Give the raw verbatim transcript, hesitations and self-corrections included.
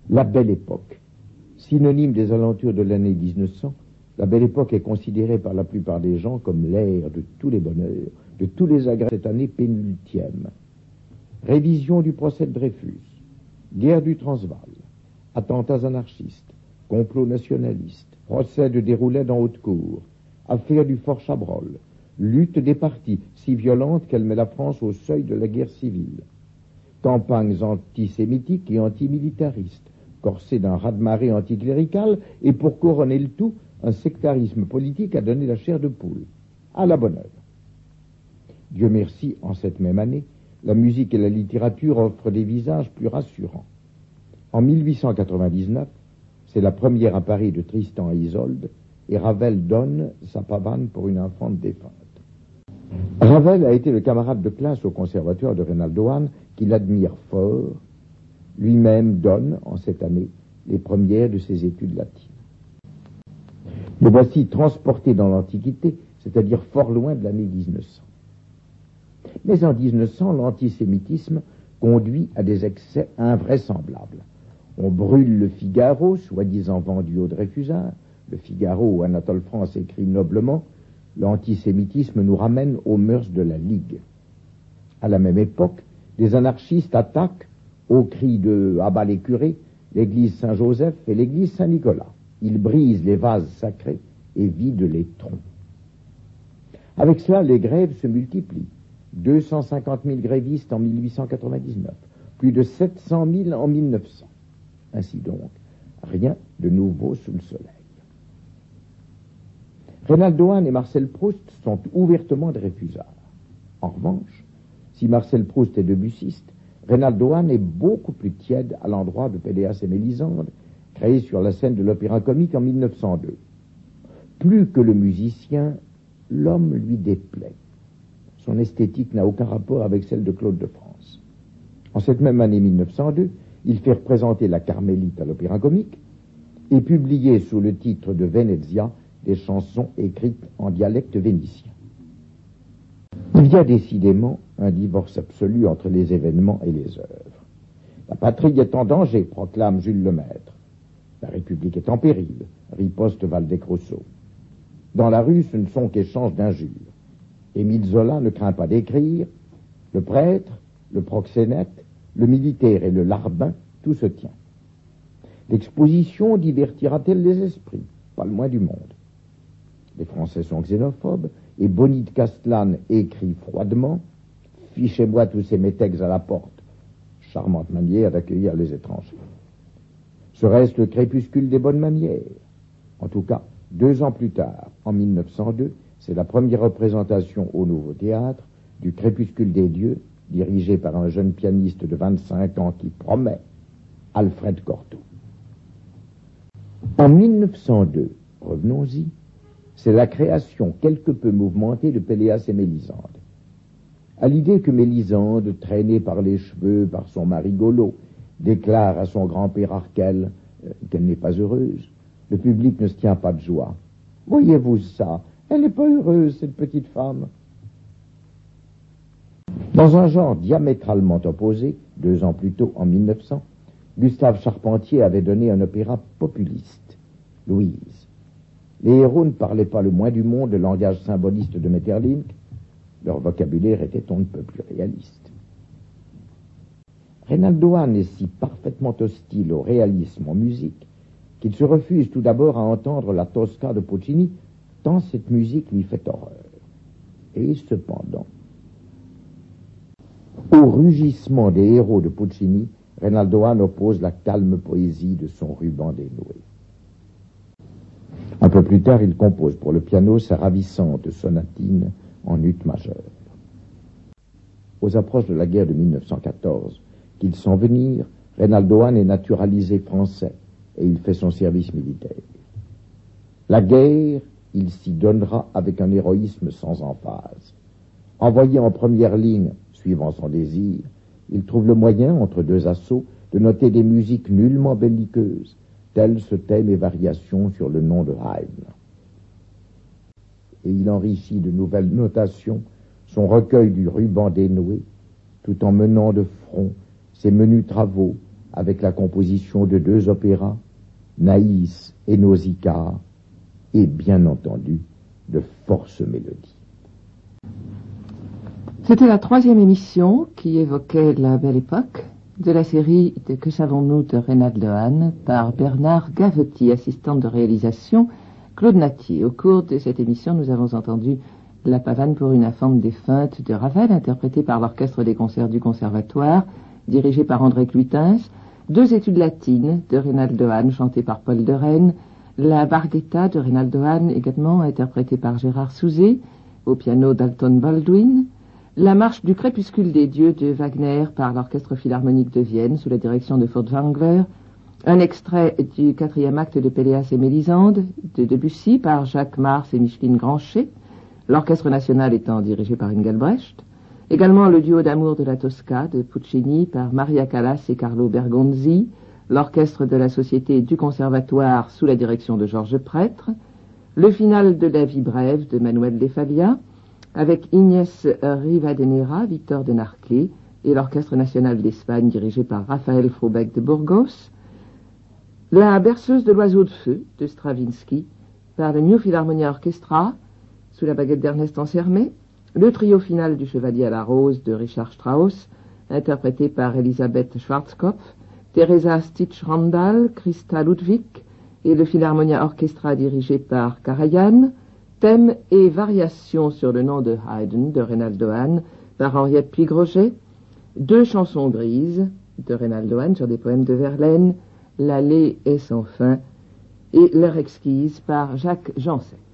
La Belle Époque. Synonyme des alentours de l'année mille neuf cents, la Belle Époque est considérée par la plupart des gens comme l'ère de tous les bonheurs, de tous les agrès cette année pénultième. Révision du procès de Dreyfus, guerre du Transvaal, attentats anarchistes, complot nationaliste, procès de Déroulet dans haute cour, affaire du Fort Chabrol, lutte des partis si violente qu'elle met la France au seuil de la guerre civile, campagnes antisémitiques et antimilitaristes, corsées d'un raz-de-marée anticlérical, et pour couronner le tout, un sectarisme politique a donné la chair de poule. À la bonne heure. Dieu merci, en cette même année, la musique et la littérature offrent des visages plus rassurants. En mille huit cent quatre-vingt-dix-neuf, c'est la première à Paris de Tristan et Isolde, et Ravel donne sa pavane pour une infante défunte. Ravel a été le camarade de classe au conservatoire de Reynaldo Hahn, qu'il admire fort. Lui-même donne, en cette année, les premières de ses études latines. Le voici transporté dans l'Antiquité, c'est-à-dire fort loin de l'année mille neuf cents. Mais en mille neuf cents, l'antisémitisme conduit à des excès invraisemblables. On brûle le Figaro, soi-disant vendu au Dreyfusard. Le Figaro, où Anatole France écrit noblement, l'antisémitisme nous ramène aux mœurs de la Ligue. À la même époque, des anarchistes attaquent, au cri de « abat les curés », l'église Saint-Joseph et l'église Saint-Nicolas. Ils brisent les vases sacrés et vident les troncs. Avec cela, les grèves se multiplient. deux cent cinquante mille grévistes en mille huit cent quatre-vingt-dix-neuf, plus de sept cent mille en mille neuf cents. Ainsi donc, rien de nouveau sous le soleil. Reynaldo Hahn et Marcel Proust sont ouvertement dreyfusards. En revanche, si Marcel Proust est debussiste, Reynaldo Hahn est beaucoup plus tiède à l'endroit de Péléas et Mélisande, créé sur la scène de l'Opéra Comique en mille neuf cent deux. Plus que le musicien, l'homme lui déplaît. Son esthétique n'a aucun rapport avec celle de Claude de France. En cette même année mille neuf cent deux, il fait représenter la Carmélite à l'Opéra Comique et publier sous le titre de Venezia des chansons écrites en dialecte vénitien. Il y a décidément un divorce absolu entre les événements et les œuvres. La patrie est en danger, proclame Jules Lemaître. La République est en péril, riposte Waldeck-Rousseau. Dans la rue, ce ne sont qu'échanges d'injures. Émile Zola ne craint pas d'écrire. Le prêtre, le proxénète, le militaire et le larbin, tout se tient. L'exposition divertira-t-elle les esprits? Pas le moins du monde. Les Français sont xénophobes, et Bonny de Castelane écrit froidement « Fichez-moi tous ces métèques à la porte ». Charmante manière d'accueillir les étrangers. Serait-ce le crépuscule des bonnes manières? En tout cas, deux ans plus tard, en mille neuf cent deux, c'est la première représentation au Nouveau Théâtre du Crépuscule des dieux, dirigé par un jeune pianiste de vingt-cinq ans qui promet, Alfred Cortot. En mille neuf cent deux, revenons-y, c'est la création quelque peu mouvementée de Péléas et Mélisande. À l'idée que Mélisande, traînée par les cheveux par son mari Golo, déclare à son grand-père Arkel euh, qu'elle n'est pas heureuse, le public ne se tient pas de joie. Voyez-vous ça? Elle n'est pas heureuse, cette petite femme. Dans un genre diamétralement opposé, deux ans plus tôt, en mille neuf cents, Gustave Charpentier avait donné un opéra populiste, Louise. Les héros ne parlaient pas le moins du monde le langage symboliste de Maeterlinck. Leur vocabulaire était on ne peut plus réaliste. Reynaldo Hahn est si parfaitement hostile au réalisme en musique qu'il se refuse tout d'abord à entendre la Tosca de Puccini, tant cette musique lui fait horreur. Et cependant, au rugissement des héros de Puccini, Reynaldo Hahn oppose la calme poésie de son ruban dénoué. Un peu plus tard, il compose pour le piano sa ravissante sonatine en ut majeur. Aux approches de la guerre de mille neuf cent quatorze, qu'il sent venir, Reynaldo Hahn est naturalisé français et il fait son service militaire. La guerre, il s'y donnera avec un héroïsme sans emphase. Envoyé en première ligne, suivant son désir, il trouve le moyen, entre deux assauts, de noter des musiques nullement belliqueuses, tels ce thème et variations sur le nom de Haydn. Et il enrichit de nouvelles notations son recueil du ruban dénoué, tout en menant de front ses menus travaux avec la composition de deux opéras, Naïs et Nausicaa, et bien entendu de forces mélodies. C'était la troisième émission qui évoquait la Belle Époque de la série de Que savons-nous de Reynald Lehane par Bernard Gavotti, assistante de réalisation Claude Natier. Au cours de cette émission, nous avons entendu La pavane pour une infante défunte de Ravel, interprétée par l'Orchestre des concerts du Conservatoire, dirigé par André Cluitens, deux études latines de Reynald Lehane, chantées par Paul de Rennes, La Barghetta de Reynald Lehane, également interprétée par Gérard Souzé, au piano d'Alton Baldwin, La marche du crépuscule des dieux de Wagner par l'Orchestre philharmonique de Vienne, sous la direction de Furtwängler, un extrait du quatrième acte de Péléas et Mélisande de Debussy par Jacques Mars et Micheline Granchet, l'Orchestre national étant dirigé par Engelbrecht, également le duo d'amour de la Tosca de Puccini par Maria Callas et Carlo Bergonzi, l'Orchestre de la Société du Conservatoire sous la direction de Georges Prêtre, le final de La vie brève de Manuel de Falla, avec Inès Rivadeneira, Victor de Narclé et l'Orchestre national d'Espagne dirigé par Raphaël Frobeck de Burgos, La berceuse de l'oiseau de feu de Stravinsky par le New Philharmonia Orchestra sous la baguette d'Ernest Ansermet, le trio final du Chevalier à la Rose de Richard Strauss, interprété par Elisabeth Schwarzkopf, Teresa Stitch-Randall, Christa Ludwig et le Philharmonia Orchestra dirigé par Karajan, thème et variations sur le nom de Haydn de Reynald Lehane par Henriette Puig-Roget, deux chansons grises de Reynald Lehane sur des poèmes de Verlaine, L'allée est sans fin et L'heure exquise par Jacques Janset.